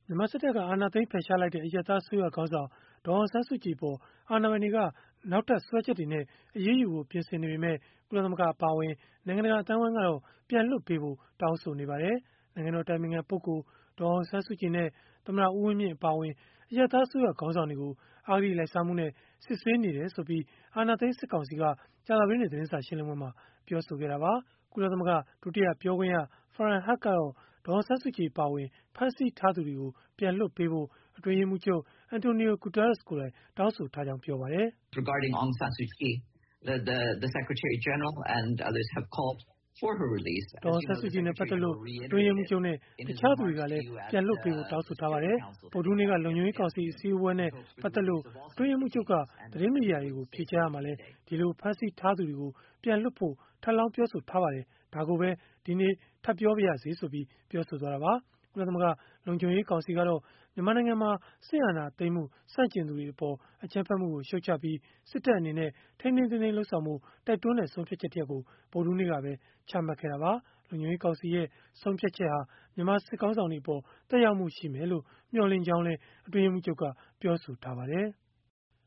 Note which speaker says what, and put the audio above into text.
Speaker 1: မြန်မာစစ်တပ်က အာဏာသိမ်းဖယ်ရှားလိုက်တဲ့ အရပ်သားအစိုးရခေါင်းဆောင် ဒေါ်အောင်ဆန်းစုကြည်အပေါ် အာဏာပိုင်တွေက နောက်ထပ်စွဲချက်တွေနဲ့ အရေးယူဖို့ ပြင်ဆင်နေပေမဲ့ ကုလသမဂ္ဂ အပါအဝင် နိုင်ငံတကာ အသိုင်းအဝန်းကတော့ ပြန်လွှတ်ပေးဖို့ တောင်းဆိုနေပါတယ်။ နိုင်ငံတော် အတိုင်ပင်ခံပုဂ္ဂိုလ် ဒေါ်အောင်ဆန်းစုကြည်နဲ့ သမ္မတ ဦးဝင်းမြင့် အပါအဝင် အရပ်သားအစိုးရ ခေါင်းဆောင်တွေကို အဂတိလိုက်စားမှုနဲ့ စစ်ဆေးနေတယ်ဆိုပြီး အာဏာသိမ်းစစ်ကောင်စီက ကြာသပတေးနေ့ သတင်းစာရှင်းလင်းပွဲမှာ ပြောဆိုခဲ့တာပါ။ ကုလသမဂ္ဂ ဒုတိယပြောခွင့်ရ Farhan Haq ကတော့ ဒေါ်အောင်ဆန်းစုကြည် အပါအဝင် ဖမ်းဆီးထားသူတွေကို ပြန်လွှတ်ပေးဖို့ အတွင်းရေးမှူးချုပ် Antonio Guterres ကိုယ်တိုင် တောင်းဆိုထားကြောင်း ပြောပါတယ်။
Speaker 2: Aung San Suu Kyi, the Secretary General and others have called for her release.
Speaker 1: ဒေါ်အောင်ဆန်းစုကြည်နဲ့ ပတ်သက်လို့ အတွင်းရေးမှူးချုပ်နဲ့ တခြားသူတွေကလည်း ပြန်လွှတ်ပေးဖို့ တောင်းဆိုထားပါတယ်။ ဗုဒ္ဓဟူးနေ့က လုံခြုံရေးကောင်စီ အစည်းအဝေးနဲ့ ပတ်သက်လို့ အတွင်းရေးမှူးချုပ်က သတင်းမီဒီယာတွေကို ဖြေကြားရာမှာလည်း ဒီလိုဖမ်းဆီးထားသူတွေကို ပြန်လွှတ်ဖို့ ထပ်လောင်းပြောဆိုထားပါတယ်။ ဒါကိုပဲ ဒီနေ့ထပ်ပြောပါရစေဆိုပြီး ပြောဆိုသွားတာပါ။ ကုလသမဂ္ဂ လုံခြုံရေးကောင်စီကတော့ မြန်မာနိုင်ငံမှာ စစ်အာဏာသိမ်းမှု ဆန့်ကျင်သူတွေအပေါ် အကြမ်းဖက်မှုကို ရှုတ်ချပြီး စစ်တပ်အနေနဲ့ ထိန်းထိန်းသိမ်းသိမ်း လုပ်ဆောင်ဖို့ တိုက်တွန်းတဲ့ ဆုံးဖြတ်ချက်တရပ်ကို ဗုဒ္ဓဟူးနေ့ကပဲ ချမှတ်ခဲ့တာပါ။ လုံခြုံရေးကောင်စီရဲ့ ဆုံးဖြတ်ချက်ဟာ မြန်မာစစ်ခေါင်းဆောင်တွေအပေါ် သက်ရောက်မှု ရှိမယ်လို့ မျှော်လင့်ကြောင်းလည်း အတွင်းရေးမှူးချုပ်က ပြောဆိုထားပါတယ်။